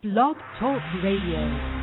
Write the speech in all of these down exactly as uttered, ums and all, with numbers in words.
Blog Talk Radio.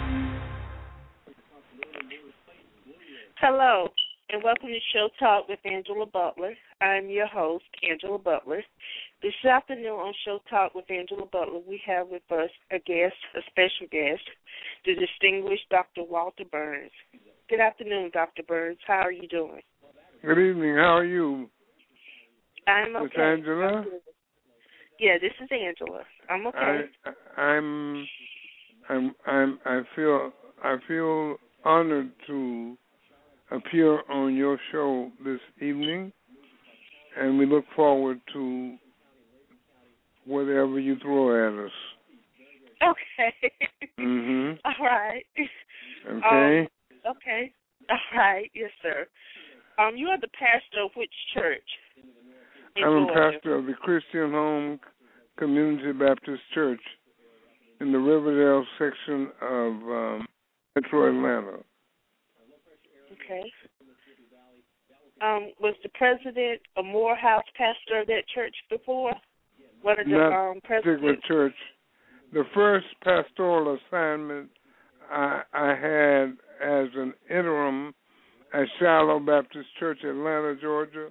Hello, and welcome to Show Talk with Angela Butler. I'm your host, Angela Butler. This afternoon on Show Talk with Angela Butler, we have with us a guest, a special guest, the distinguished Doctor Walter Burns. Good afternoon, Doctor Burns. How are you doing? Good evening. How are you? I'm okay. Miss Angela? Yeah, this is Angela. I'm okay. I, I'm, I'm, I'm, I feel, I feel honored to appear on your show this evening, and we look forward to whatever you throw at us. Okay. Mhm. All right. Okay. Um, okay. All right. Yes, sir. Um, you are the pastor of which church? in I'm a Georgia? pastor of the Christian Home Community Baptist Church in the Riverdale section of um, Metro Atlanta. Okay. Um, was the president a Morehouse pastor of that church before? One of the Not um, particular presidents? church. The first pastoral assignment I, I had as an interim at Shiloh Baptist Church, Atlanta, Georgia.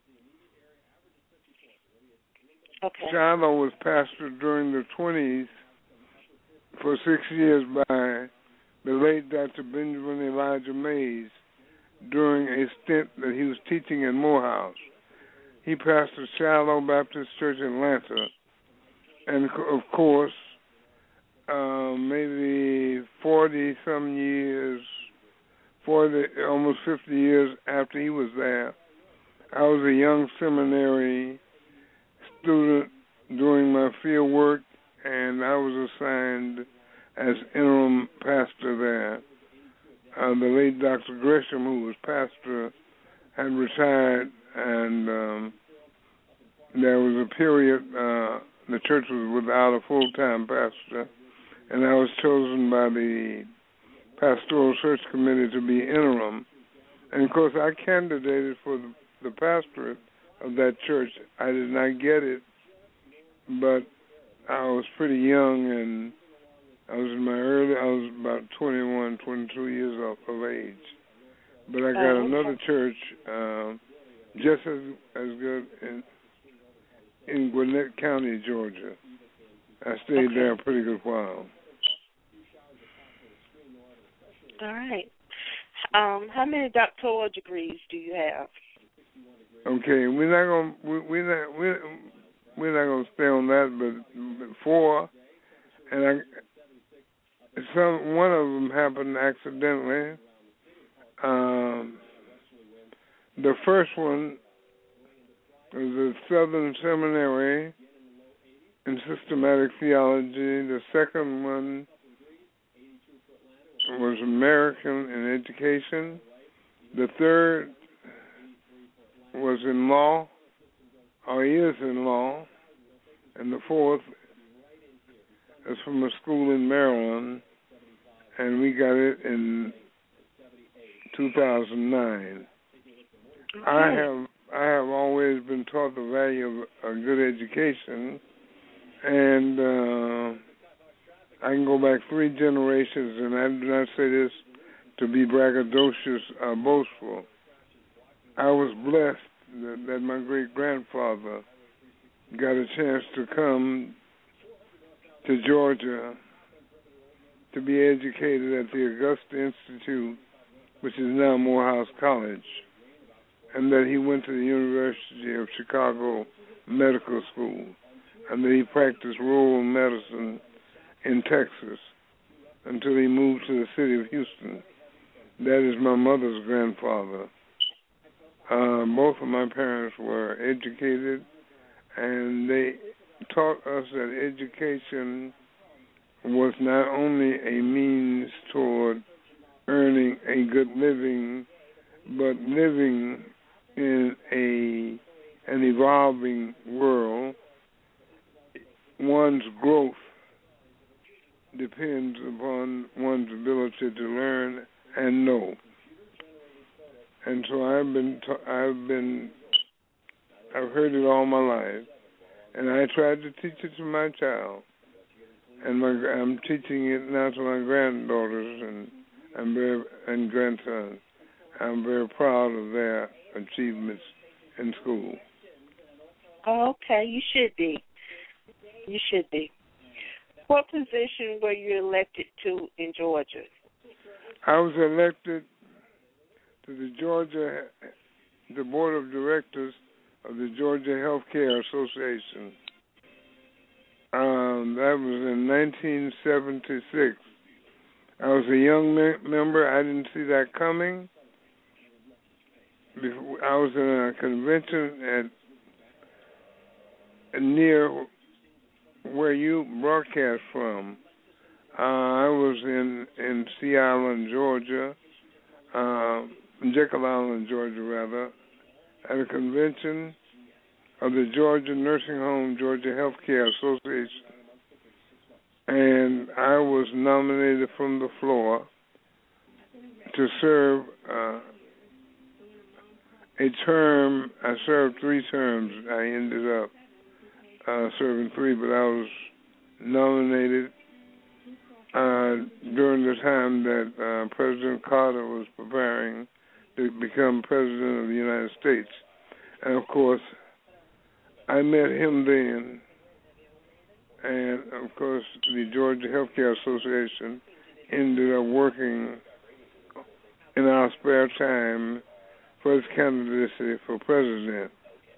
Okay. Shiloh was pastored during the twenties for six years by the late Doctor Benjamin Elijah Mays during a stint that he was teaching in Morehouse. He pastored Shiloh Baptist Church in Atlanta. And, of course, uh, maybe forty-some years, forty, almost fifty years after he was there, I was a young seminary student doing my field work, and I was assigned as interim pastor there. Uh, the late Doctor Gresham, who was pastor, had retired, and um, there was a period uh, the church was without a full-time pastor, and I was chosen by the pastoral search committee to be interim. And, of course, I candidated for the, the pastorate of that church. I did not get it, but I was pretty young, and I was in my early, I was about twenty-one, twenty-two years off of age. But I got Oh, okay. another church um, just as as good in, in Gwinnett County, Georgia. I stayed Okay. there a pretty good while. All right. Um, how many doctoral degrees do you have? Okay, we're not gonna we, we're not we're, we're not gonna stay on that, but, but four, and I some one of them happened accidentally. Um, the first one was at Southern Seminary in systematic theology. The second one was American in education. The third was in law, or is in law, and the fourth is from a school in Maryland, and we got it in two thousand nine. Okay. I have I have always been taught the value of a good education, and uh, I can go back three generations, and I do not say this to be braggadocious or boastful. I was blessed that, that my great-grandfather got a chance to come to Georgia to be educated at the Augusta Institute, which is now Morehouse College, and that he went to the University of Chicago Medical School, and that he practiced rural medicine in Texas until he moved to the city of Houston. That is my mother's grandfather. Uh, both of my parents were educated, and they taught us that education was not only a means toward earning a good living, but living in a an evolving world. One's growth depends upon one's ability to learn and know. And so I've been, t- I've been, I've heard it all my life, and I tried to teach it to my child. and my, I'm teaching it now to my granddaughters and I'm very, and grandsons. I'm very proud of their achievements in school. Oh, okay, you should be. You should be. What position were you elected to in Georgia? I was elected to the Georgia, the Board of Directors of the Georgia Healthcare Association. Um, that was in nineteen seventy-six. I was a young me- member. I didn't see that coming. Before, I was in a convention at near where you broadcast from. Uh, I was in, in Sea Island, Georgia, uh, Jekyll Island, Georgia, rather, at a convention of the Georgia Nursing Home Georgia Healthcare Association. And I was nominated from the floor to serve uh, a term. I served three terms. I ended up uh, serving three, but I was nominated uh, during the time that uh, President Carter was preparing to become President of the United States. And, of course, I met him then. And, of course, the Georgia Healthcare Association ended up working in our spare time for his candidacy for president.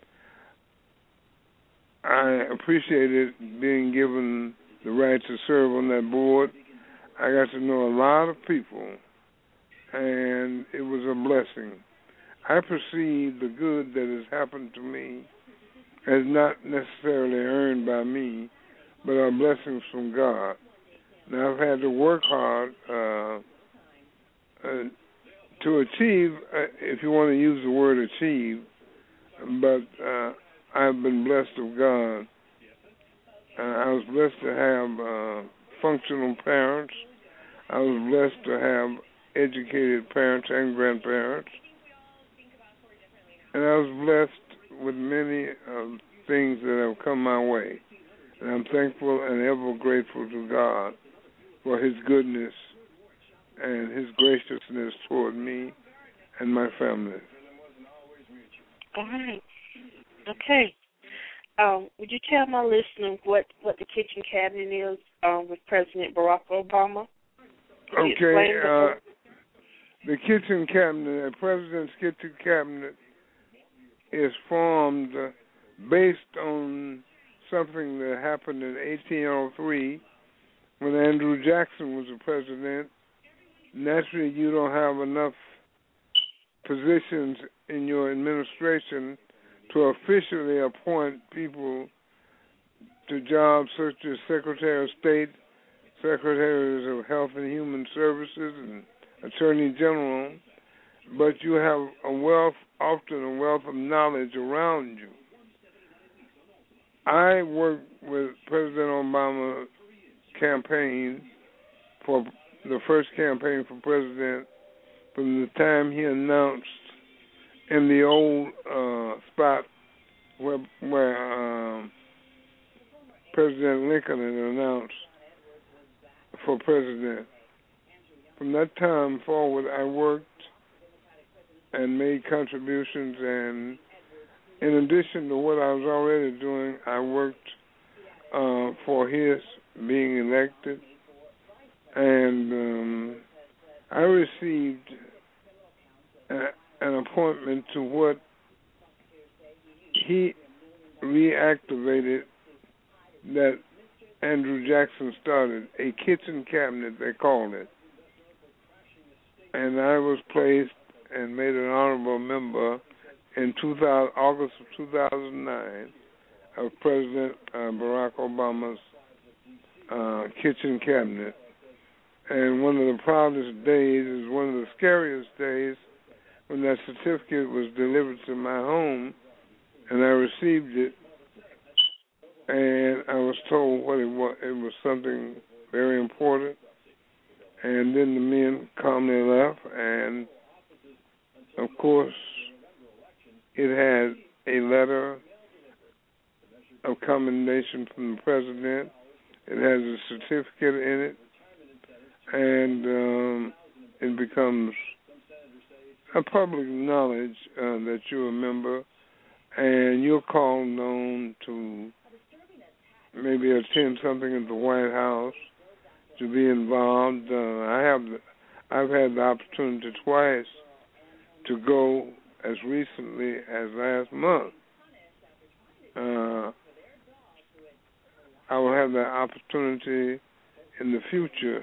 I appreciated being given the right to serve on that board. I got to know a lot of people, and it was a blessing. I perceive the good that has happened to me as not necessarily earned by me, but are blessings from God. Now, I've had to work hard uh, uh, to achieve, uh, if you want to use the word achieve, but uh, I've been blessed of God. Uh, I was blessed to have uh, functional parents. I was blessed to have educated parents and grandparents. And I was blessed with many uh, things that have come my way. And I'm thankful and ever grateful to God for his goodness and his graciousness toward me and my family. All right. Okay. Um, would you tell my listeners what, what the kitchen cabinet is um, with President Barack Obama? Could okay. Uh, the kitchen cabinet, the president's kitchen cabinet, is formed uh, based on something that happened in eighteen oh three when Andrew Jackson was the president. Naturally, you don't have enough positions in your administration to officially appoint people to jobs such as Secretary of State, Secretaries of Health and Human Services, and Attorney General, but you have a wealth, often a wealth of knowledge around you. I worked with President Obama's campaign for the first campaign for president from the time he announced in the old uh, spot where, where um, President Lincoln had announced for president. From that time forward, I worked and made contributions, and in addition to what I was already doing, I worked uh, for his being elected, and um, I received a, an appointment to what he reactivated that Andrew Jackson started, a kitchen cabinet, they called it. And I was placed and made an honorable member in two thousand, August of two thousand nine of President uh, Barack Obama's uh, kitchen cabinet. And one of the proudest days is one of the scariest days when that certificate was delivered to my home, and I received it, and I was told what it was. It was something very important. And then the men calmly left, and of course, it had a letter of commendation from the president It has a certificate in it, and um, it becomes a public knowledge uh, that you're a member, and you're called on to maybe attend something at the White House, to be involved. Uh, I have, I've had the opportunity twice to go as recently as last month. Uh, I will have that opportunity in the future,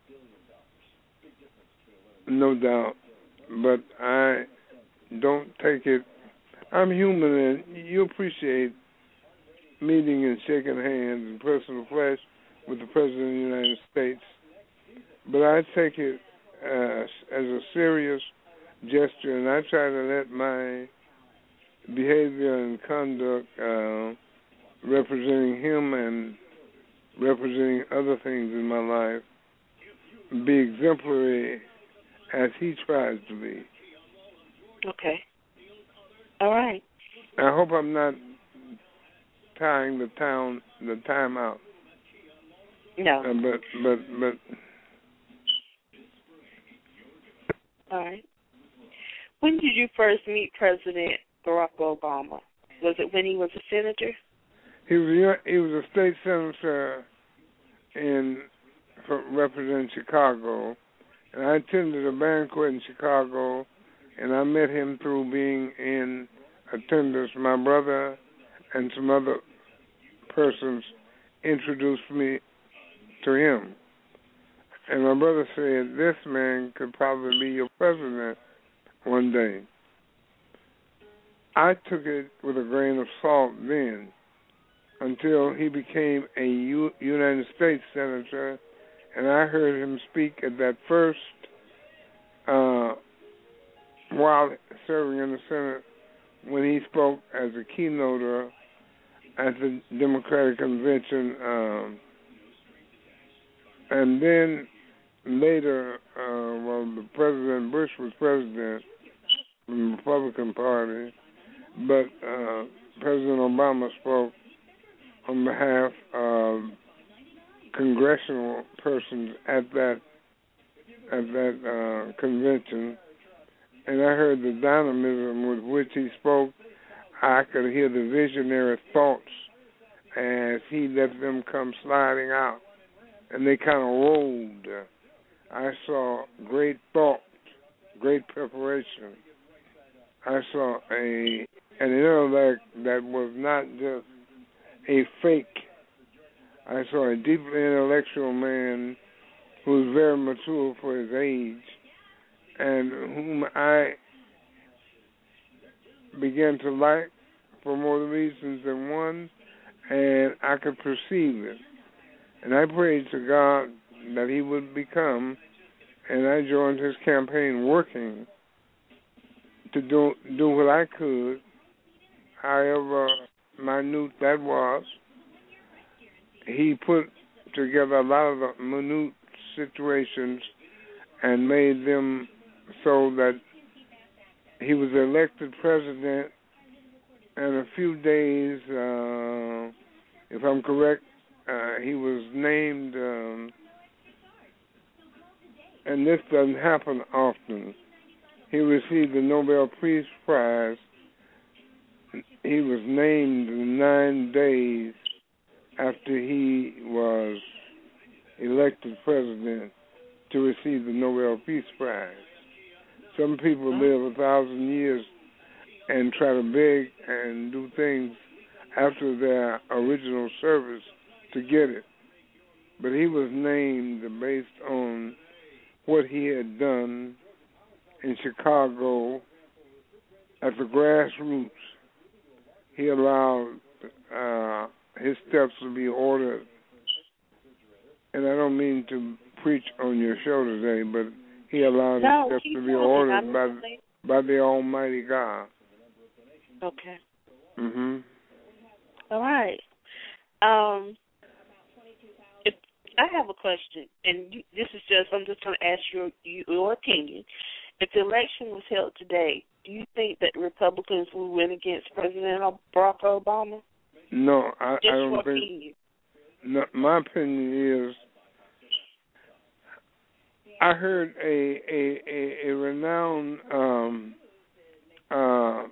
no doubt. But I don't take it. I'm human, and you appreciate meeting and shaking hands in personal flesh with the President of the United States. But I take it uh, as a serious gesture, and I try to let my behavior and conduct uh, representing him and representing other things in my life be exemplary as he tries to be. Okay. All right. I hope I'm not tying the town the time out. No. Uh, but but but. All right. When did you first meet President Barack Obama? Was it when he was a senator? He was he was a state senator in representing Chicago, and I attended a banquet in Chicago, and I met him through being in attendance. My brother and some other persons introduced me to him, and my brother said, "This man could probably be your president one day." I took it with a grain of salt then, until he became a U- United States senator, and I heard him speak at that first, uh, while serving in the Senate, when he spoke as a keynoter at the Democratic Convention, um, and then later, uh, well, the President Bush was president from the Republican Party, but uh, President Obama spoke on behalf of congressional persons at that at that uh, convention, and I heard the dynamism with which he spoke. I could hear the visionary thoughts as he let them come sliding out, and they kind of rolled. I saw great thought, great preparation. I saw a an intellect that was not just a fake. I saw a deeply intellectual man who was very mature for his age, and whom I began to like for more reasons than one, and I could perceive it. And I prayed to God that he would become, and I joined his campaign working to do, do what I could, however minute that was. He put together a lot of the minute situations and made them so that he was elected president, and a few days, uh, if I'm correct, uh, he was named, um, and this doesn't happen often, he received the Nobel Peace Prize. He was named nine days after he was elected president to receive the Nobel Peace Prize. Some people live a thousand years and try to beg and do things after their original service to get it. But he was named based on what he had done in Chicago at the grassroots. He allowed uh, his steps to be ordered. And I don't mean to preach on your show today, but he allowed no, his steps to be ordered by, by the Almighty God. Okay. Mm-hmm. All right. Um, if, I have a question, and you, this is just, I'm just going to ask your, your opinion. If the election was held today, do you think that Republicans will win against President Barack Obama? No, I, I don't think. Opinion. no, my opinion is, I heard a a, a, a renowned um, uh,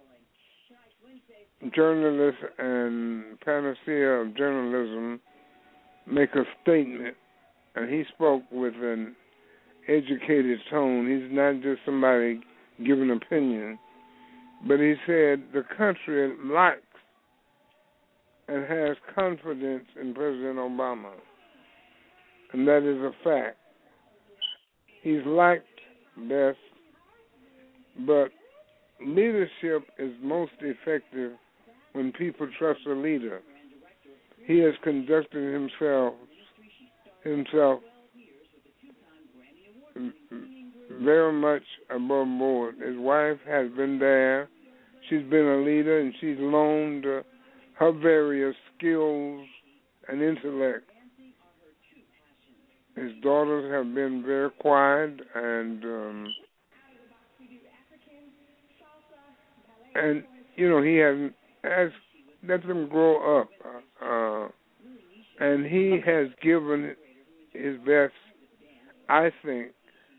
journalist and panacea of journalism make a statement, and he spoke with an educated tone. He's not just somebody giving opinion, but he said the country likes and has confidence in President Obama, and that is a fact. He's liked best, but leadership is most effective when people trust a leader. He has conducted himself himself very much above board. His wife has been there. She's been a leader, and she's loaned uh, her various skills and intellect. His daughters have been very quiet, and um, and you know he has has let them grow up, uh, and he has given his best. I think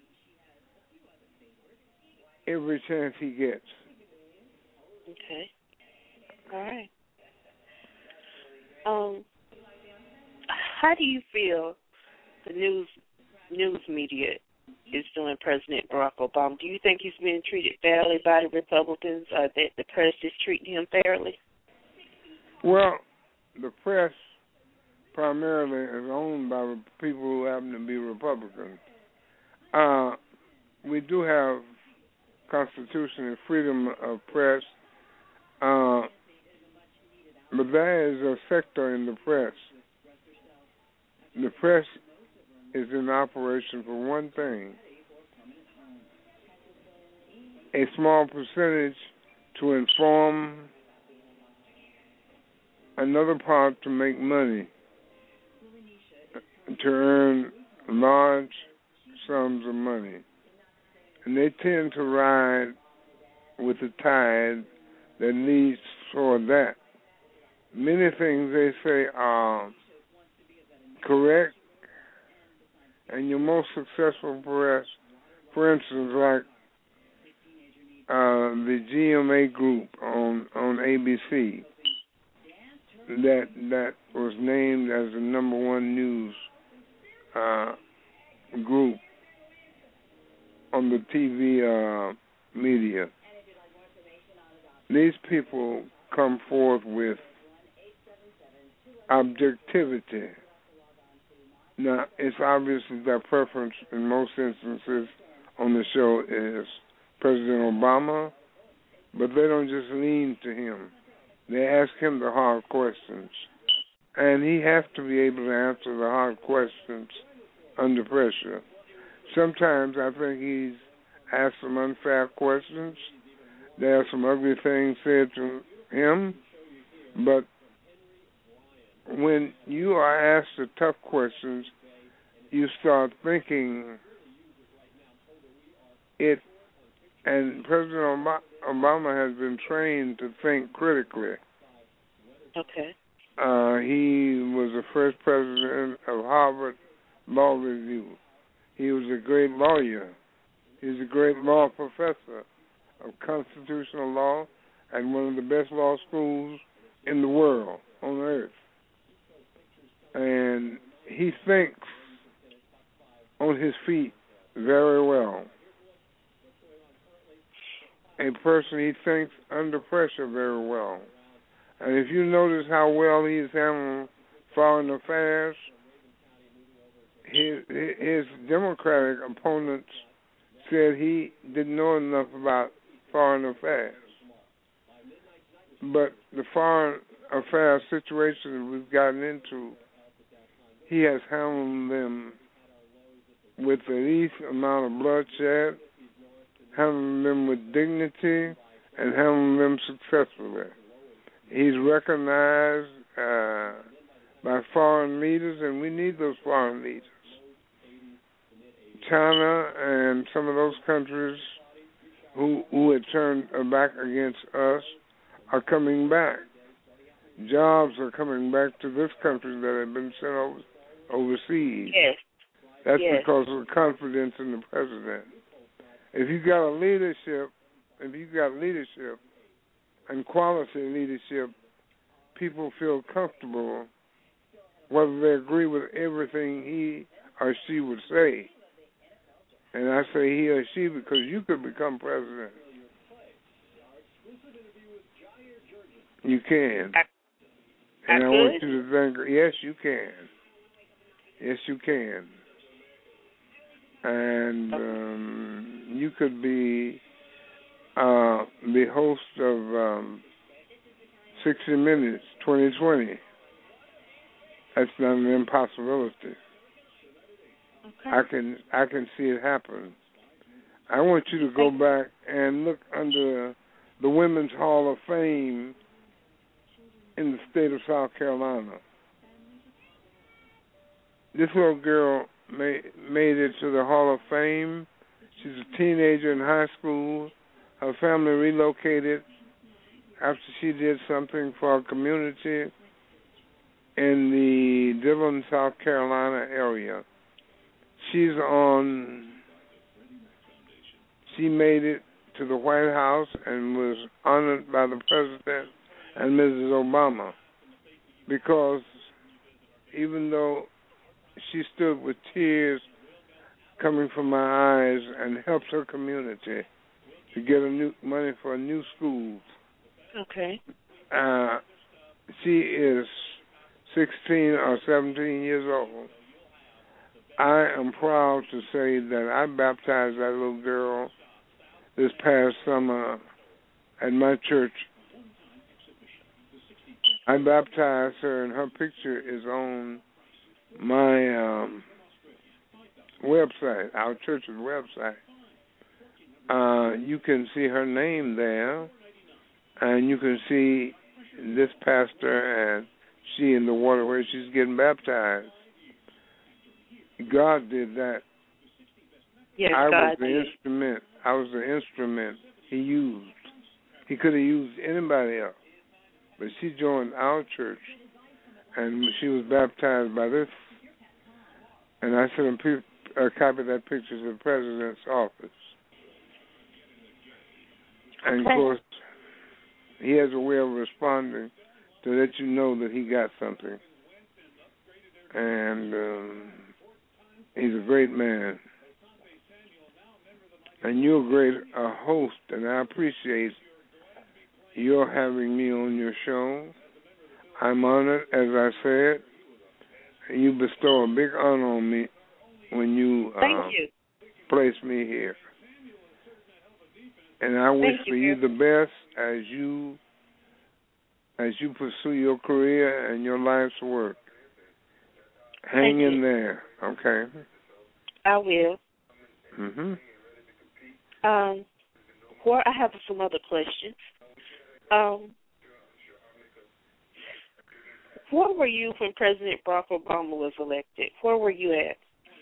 every chance he gets. Okay. All right. Um, how do you feel the news news media is doing President Barack Obama? Do you think he's being treated fairly by the Republicans, or that the press is treating him fairly? Well, the press primarily is owned by people who happen to be Republicans. Uh, we do have Constitution and freedom of press, uh, but there is a sector in the press. The press is in operation for one thing: a small percentage to inform, another part to make money, to earn large sums of money. And they tend to ride with the tide that leads toward that. Many things they say are correct, and your most successful press, for instance, like uh, the G M A group on, on A B C, that that was named as the number one news uh, group on the T V uh, media. These people come forth with objectivity. Now, it's obvious that their preference in most instances on the show is President Obama, but they don't just lean to him. They ask him the hard questions, and he has to be able to answer the hard questions under pressure. Sometimes I think he's asked some unfair questions. There are some ugly things said to him, but when you are asked the tough questions, you start thinking it, and President Obama has been trained to think critically. Okay. Uh, he was the first president of Harvard Law Review. He was a great lawyer. He was a great law professor of constitutional law at one of the best law schools in the world, on earth. And he thinks on his feet very well. A person, he thinks under pressure very well. And if you notice how well he's handling foreign affairs, his, his Democratic opponents said he didn't know enough about foreign affairs. But the foreign affairs situation that we've gotten into, he has handled them with the least amount of bloodshed, handling them with dignity, and handling them successfully. He's recognized uh, by foreign leaders, and we need those foreign leaders. China and some of those countries who who had turned their back against us are coming back. jobs are coming back to this country that have been sent over, overseas. Yes. That's yes. because of the confidence in the president. If you got a leadership, if you got leadership and quality leadership, people feel comfortable whether they agree with everything he or she would say. And I say he or she because you could become president. You can. I, and I, I could? want you to think, yes, you can. Yes, you can. And um, you could be uh, the host of um, sixty minutes, twenty twenty. That's not an impossibility. Okay. I can I can see it happen. I want you to go back and look under the Women's Hall of Fame in the state of South Carolina. This little girl made, made it to the Hall of Fame. She's a teenager in high school. Her family relocated after she did something for our community in the Dillon, South Carolina area. She's on, she made it to the White House and was honored by the President and Missus Obama because even though she stood with tears coming from my eyes and helped her community to get a new money for new schools. Okay. Uh, she is sixteen or seventeen years old. I am proud to say that I baptized that little girl this past summer at my church. I baptized her, and her picture is on my um, website, our church's website. Uh, you can see her name there, and you can see this pastor and she in the water where she's getting baptized. God did that. Yes, I God was the did. instrument. I was the instrument he used. He could have used anybody else, but she joined our church, and she was baptized by this. And I sent a, a copy of that picture to the president's office. And Okay. of course, he has a way of responding to let you know that he got something. And um, he's a great man. And you're a great uh, host, and I appreciate your having me on your show. I'm honored, as I said. You bestow a big honor on me when you, uh, Thank you. place me here. And I wish Thank you, for you sir. the best as you as you pursue your career and your life's work. Hang Thank in you. there, okay? I will. Mhm. Um, where I have some other questions. Um, where were you when President Barack Obama was elected? Where were you at?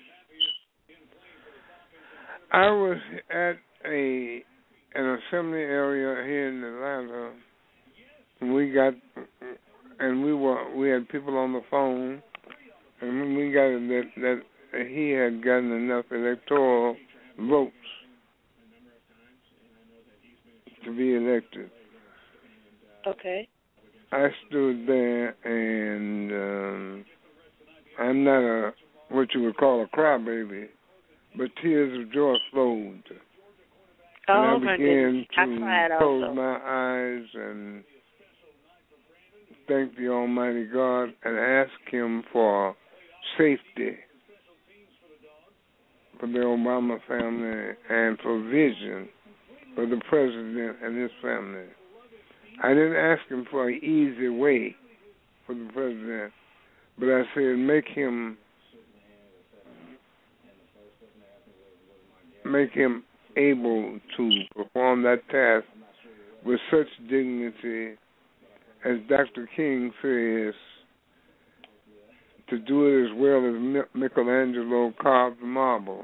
I was at a an assembly area here in Atlanta. And we got, and we were we had people on the phone, and when we got it that that he had gotten enough electoral votes to be elected. Okay. I stood there, and um, I'm not a what you would call a crybaby, but tears of joy flowed. Oh, and I my began goodness. I to cried close also. my eyes and thank the Almighty God and ask Him for safety for the Obama family and for vision for the president and his family. I didn't ask him for an easy way for the president, but I said make him make him able to perform that task with such dignity, as Doctor King says, to do it as well as Michelangelo carved marble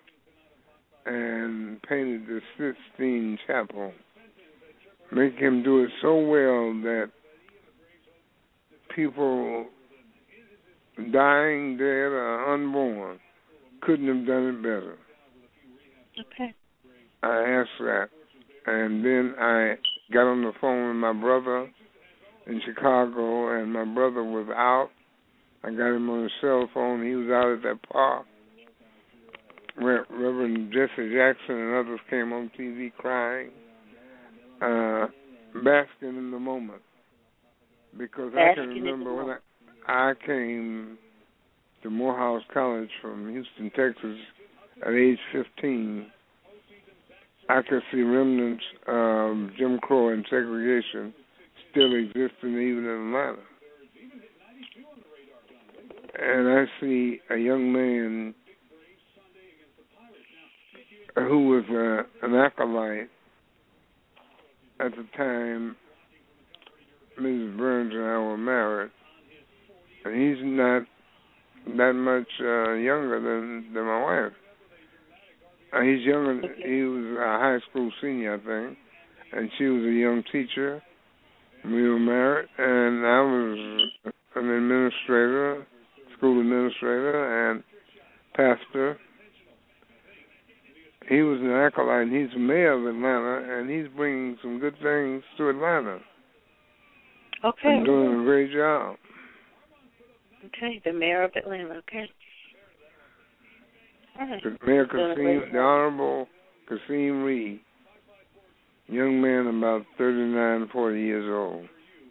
and painted the Sistine Chapel. Make him do it so well that people dying, dead, or unborn. Couldn't have done it better. Okay. I asked that. And then I got on the phone with my brother in Chicago, and my brother was out. I got him on the cell phone. He was out at that park. Re- Reverend Jesse Jackson and others came on T V crying, uh, basking in the moment. Because basking I can remember when I, I came to Morehouse College from Houston, Texas, at age fifteen. I could see remnants of Jim Crow and segregation still existing even in Atlanta. And I see a young man who was uh, an acolyte at the time Missus Burns and I were married, and he's not that much uh, younger than, than my wife. Uh, he's younger. He was a high school senior, I think, and she was a young teacher. We were married, and I was an administrator, school administrator, and pastor. He was an acolyte, and he's the mayor of Atlanta, and he's bringing some good things to Atlanta. Okay. And doing a great job. Okay, the mayor of Atlanta, okay. All right. Mayor Kasim, the Honorable Kasim Reed, young man about thirty-nine, forty years old.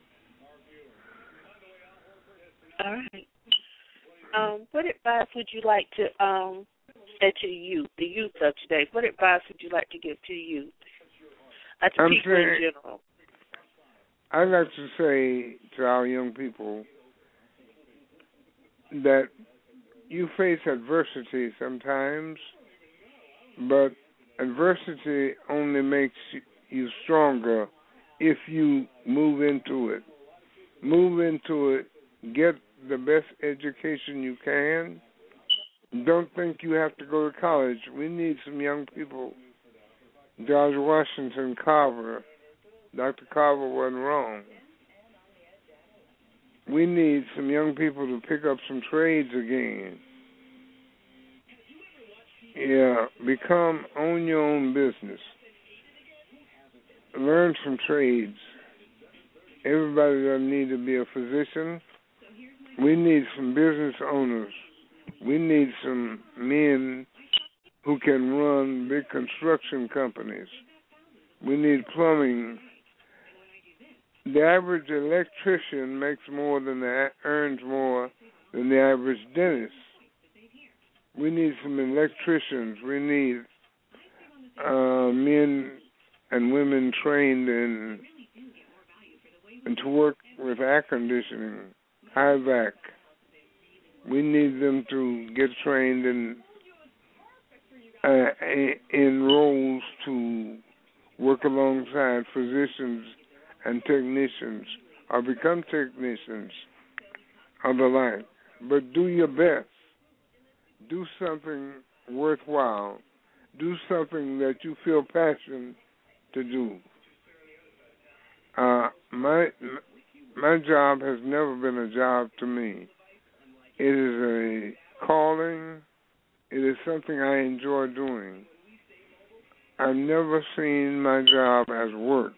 All right. Um, what advice would you like to um, say to the youth, the youth of today? What advice would you like to give to youth, uh, to I'm people saying, in general? I'd like to say to our young people that you face adversity sometimes, but adversity only makes you stronger if you move into it. Move into it, get the best education you can. Don't think you have to go to college. We need some young people. George Washington Carver, Doctor Carver wasn't wrong. We need some young people to pick up some trades again. Yeah, become, own your own business. Learn some trades. Everybody doesn't need to be a physician. We need some business owners. We need some men who can run big construction companies. We need plumbing. The average electrician makes more than the, earns more than the average dentist. We need some electricians. We need uh, men and women trained in and to work with air conditioning, high vac. We need them to get trained in uh, in roles to work alongside physicians and technicians, or become technicians of the like. But do your best. Do something worthwhile. Do something that you feel passion to do. Uh, my my job has never been a job to me. It is a calling. It is something I enjoy doing. I've never seen my job as work.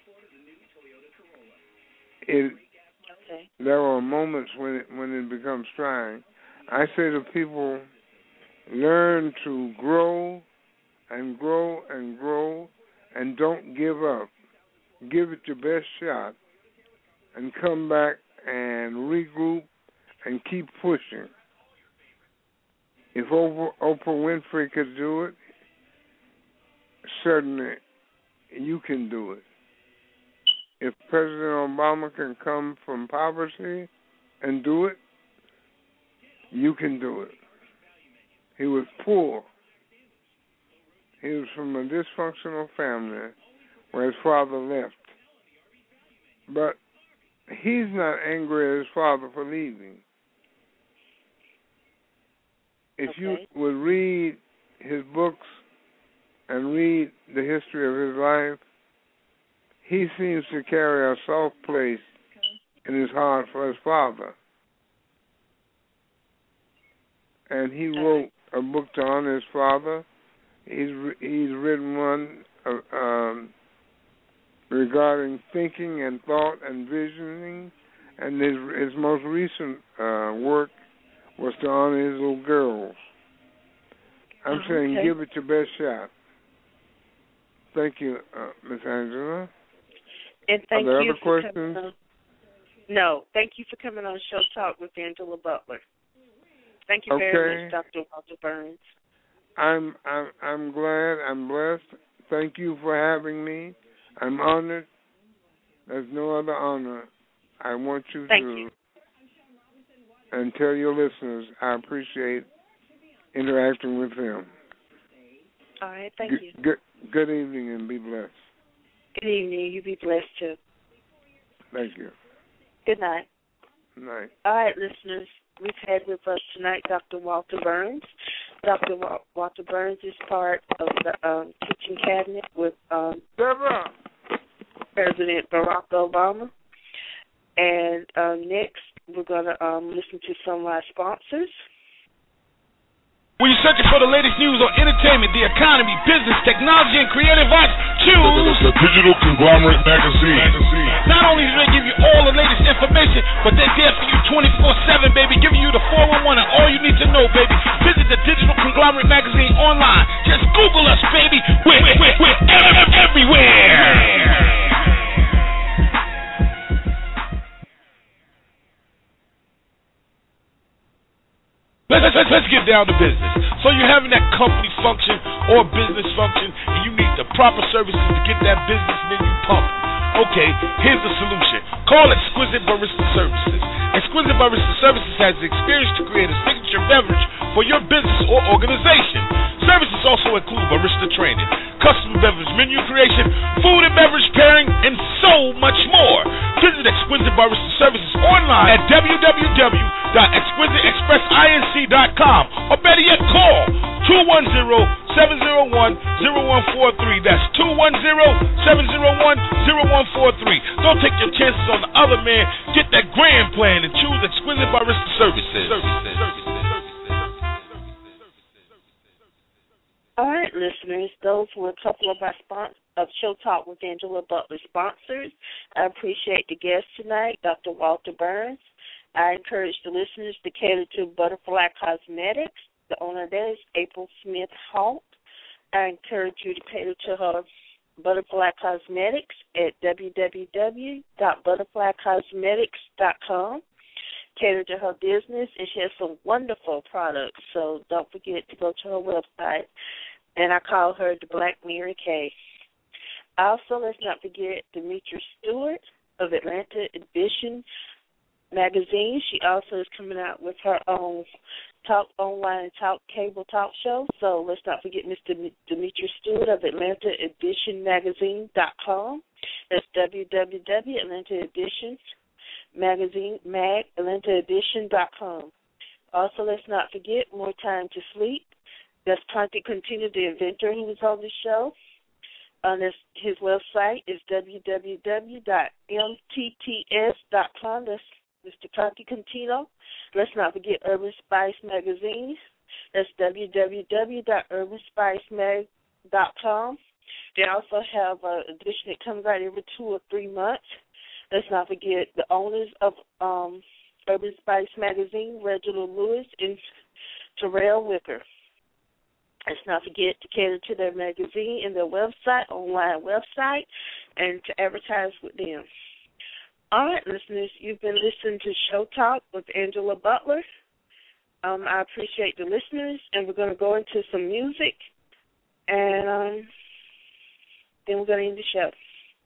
It, okay. There are moments when it, when it becomes trying. I say to people, learn to grow and grow and grow and don't give up. Give it your best shot and come back and regroup and keep pushing. If Oprah, Oprah Winfrey could do it, certainly you can do it. If President Obama can come from poverty and do it, you can do it. He was poor. He was from a dysfunctional family where his father left. But he's not angry at his father for leaving. If okay. you would read his books and read the history of his life, he seems to carry a soft place in his heart for his father. And he wrote a book to honor his father. He's he's written one uh, um, regarding thinking and thought and visioning, and his his most recent uh, work was to honor his little girls. I'm oh, saying okay. give it your best shot. Thank you, uh, Miss Angela. And thank Are there you other for questions? coming on. No, thank you for coming on Show Talk with Angela Butler. Thank you okay. very much, Doctor Walter Burns. I'm I'm I'm glad. I'm blessed. Thank you for having me. I'm honored. There's no other honor. I want you Thank to you. and tell your listeners I appreciate interacting with them. All right, thank G- you. Good, good evening and be blessed. Good evening. You be blessed too. Thank you. Good night. Good night. All right, listeners. We've had with us tonight Doctor Walter Burns. Doctor Wa- Walter Burns is part of the um, teaching cabinet with um, Deborah. President Barack Obama. And um, next, we're going to um, listen to some of our sponsors. When you're searching for the latest news on entertainment, the economy, business, technology, and creative arts, choose the Digital Conglomerate Magazine. Not only do they give you all the latest information, but they're there for you twenty-four seven, baby, giving you the four one one and all you need to know, baby. Visit the Digital Conglomerate Magazine online. Just Google us, baby. We're, we're, we're everywhere. Let's, let's, let's get down to business. So you're having that company function or business function, and you need the proper services to get that business menu pumping. Okay, here's the solution. Call Exquisite Barista Services. Exquisite Barista Services has the experience to create a signature beverage for your business or organization. Services also include barista training, custom beverage menu creation, food and beverage pairing, and so much more. Visit Exquisite Barista Services online at w w w dot exquisite express inc dot com or better yet call two one zero, seven zero one, zero one four three. That's two one zero, seven zero one, zero one four three. Don't take your chances on the other man. Get that grand plan and choose Exquisite Barista Services. All right, listeners, those were a couple of our sponsors of Show Talk with Angela Butler sponsors. I appreciate the guest tonight, Doctor Walter Burns. I encourage the listeners to cater to Butterfly Cosmetics. The owner there is April Smith Halt. I encourage you to cater to her Butterfly Cosmetics at w w w dot butterfly cosmetics dot com. Cater to her business, and she has some wonderful products, so don't forget to go to her website. And I call her the Black Mary Kay. Also, let's not forget Demetria Stewart of Atlanta Edition magazine. She also is coming out with her own talk online talk cable talk show. So let's not forget Miss Demetria Stewart of Atlanta Edition Magazine dot com. That's w w w dot atlanta edition magazine mag atlanta edition dot com. Also, let's not forget More Time to Sleep. That's Conti Continue, the inventor who was on the show. On his, his website is w w w dot m t t s dot com. That's Mister Conti Contino. Let's not forget Urban Spice Magazine. That's w w w dot urban spice mag dot com. They also have an edition that comes out every two or three months. Let's not forget the owners of um, Urban Spice Magazine, Reginald Lewis and Terrell Wicker. Let's not forget to cater to their magazine and their website, online website, and to advertise with them. All right, listeners, you've been listening to Show Talk with Angela Butler. Um, I appreciate the listeners, and we're going to go into some music, and um, then we're going to end the show.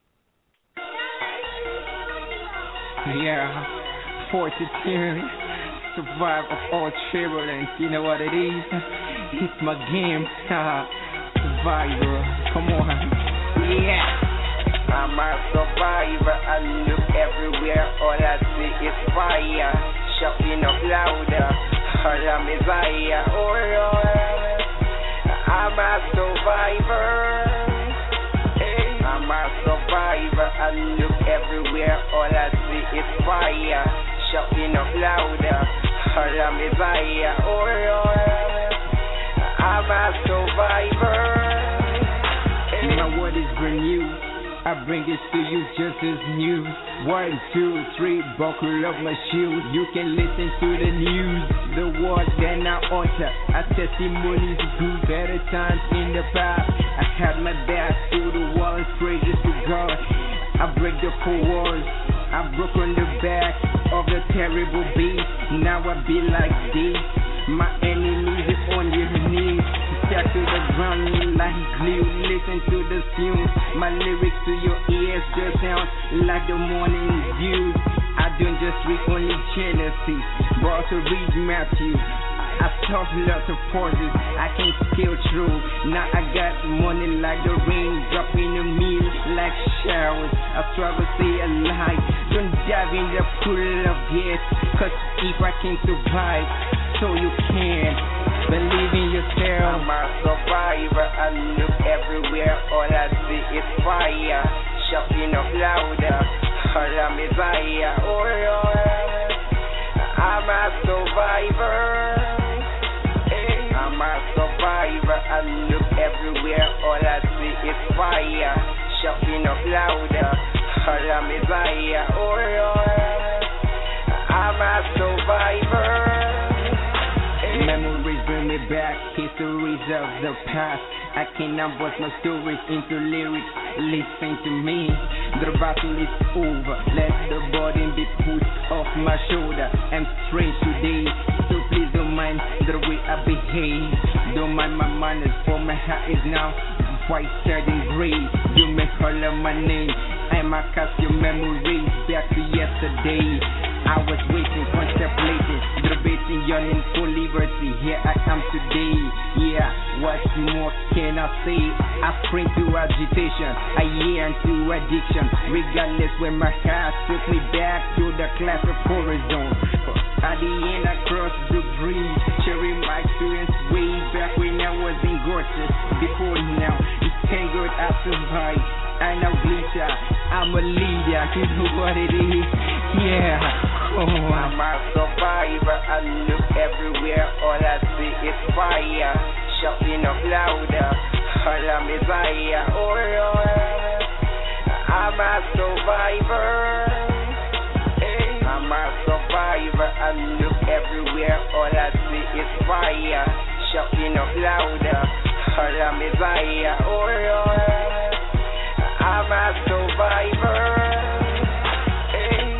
Yeah, fortitude, survive of all turbulence. You know what it is? It's my game, survivor. Come on, yeah. I'm a survivor. I look everywhere. All I see is fire. Shouting up louder. All I'm is fire. Oh Lord, I'm a survivor. Hey. I'm a survivor. I look everywhere. All I see is fire. fire, shouting up louder. All of me fire, oh Lord, I'm a survivor. My word is brand new. I bring it to you just as new. One, two, three, buckle up my shoes. You can listen to the news. The word that I utter, our testimonies good. Better times in the past. I had my back to the walls, praises to God. I break the four walls. I broke on the back of the terrible beast. Now I be like this. My enemies is on your knees. Stuck to the ground like glue. Listen to the fumes. My lyrics to your ears just sound like the morning dew. I don't just read only Genesis, but also read Matthew. I talk lots of pauses, I can't scale through. Now I got money like the rain dropping on me like showers. I struggle to stay alive. Don't dive in the pool of gas, cause if I can survive, so you can. Believe in yourself. I'm a survivor, I look everywhere, all I see is fire. Shouting up louder, all of me fire, oh Lord, I'm a survivor. I'm a survivor, I look everywhere, all I see is fire. Shouting up louder, all of me fire, oh Lord, I'm a survivor. Memories bring me back, histories of the past. I cannot bust my stories into lyrics, listen to me. The battle is over, let the burden be put off my shoulder. I'm strange today, so please don't mind the way I behave. Don't mind my manners, for my heart is now whiter than gray. You may call up my name, I might cast your memories back to yesterday. I was waiting, contemplating, debating, yearning for liberty. Here I am today. Yeah, what more can I say? I spring to agitation, I yearn to addiction. Regardless where my heart took me back to the class of horizon. At the end I crossed the bridge, sharing my experience way back when I was in Gorgeous. Before now, it's thank God I survived. I now glitter, I'm a leader, you know what it is, yeah, oh. I'm a survivor, I look everywhere, all I see is fire. Shouting up louder, all of me fire, oh Lord, I'm a survivor. I'm a survivor, I look everywhere, all I see is fire. Shouting up louder, all of me fire, oh Lord, I'm a survivor. Hey.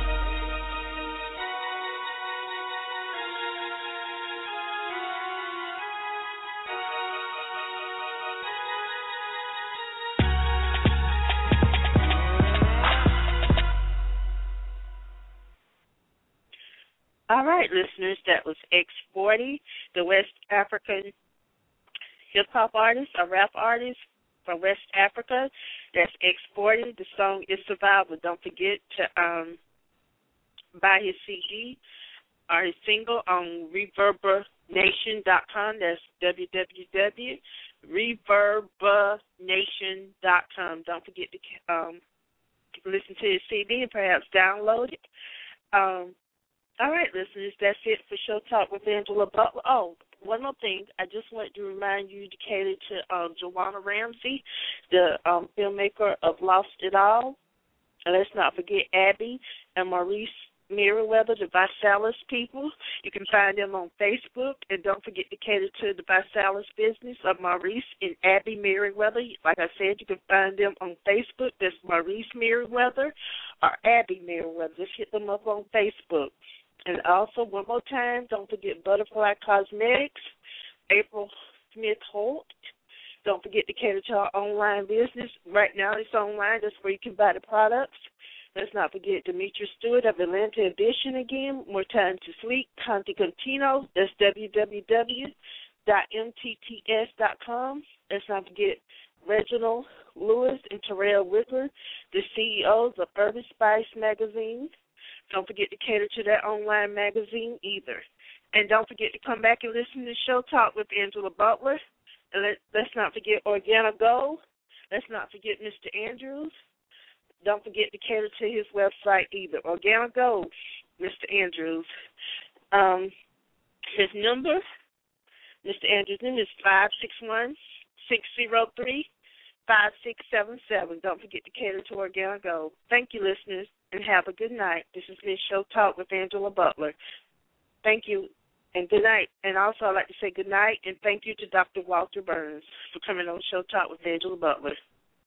All right, listeners, that was X forty, the West African hip-hop artist, a rap artist from West Africa. That's X forty. The song is Survival. Don't forget to um, buy his C D or his single on reverbnation dot com. That's w w w dot reverbnation dot com. Don't forget to um, listen to his C D and perhaps download it. Um, all right, listeners, that's it for Show Talk with Angela Butler. Oh, one more thing. I just want to remind you to cater to um, Joanna Ramsey, the um, filmmaker of Lost It All. And let's not forget Abby and Maurice Merriweather, the Visalis people. You can find them on Facebook. And don't forget to cater to the Visalis business of Maurice and Abby Merriweather. Like I said, you can find them on Facebook. That's Maurice Merriweather or Abby Merriweather. Just hit them up on Facebook. And also, one more time, don't forget Butterfly Cosmetics, April Smith-Holt. Don't forget to cater to our online business. Right now, it's online. That's where you can buy the products. Let's not forget Demetra Stewart of Atlanta Edition again. More Time to Sleep, Conti Contino. That's w w w dot m t t s dot com. Let's not forget Reginald Lewis and Terrell Wickler, the C E Os of Urban Spice Magazine. Don't forget to cater to that online magazine either. And don't forget to come back and listen to Show Talk with Angela Butler. And let, let's not forget Organic Gold. Let's not forget Mister Andrews. don't forget to cater to his website either. Organic Gold, Mister Andrews. Um, his number, Mister Andrews' number is five six one, six zero three, five six seven seven. Don't forget to cater to Organic Gold. Thank you, listeners, and have a good night. This is Miz Show Talk with Angela Butler. Thank you, and good night. And also I'd like to say good night and thank you to Doctor Walter Burns for coming on Show Talk with Angela Butler.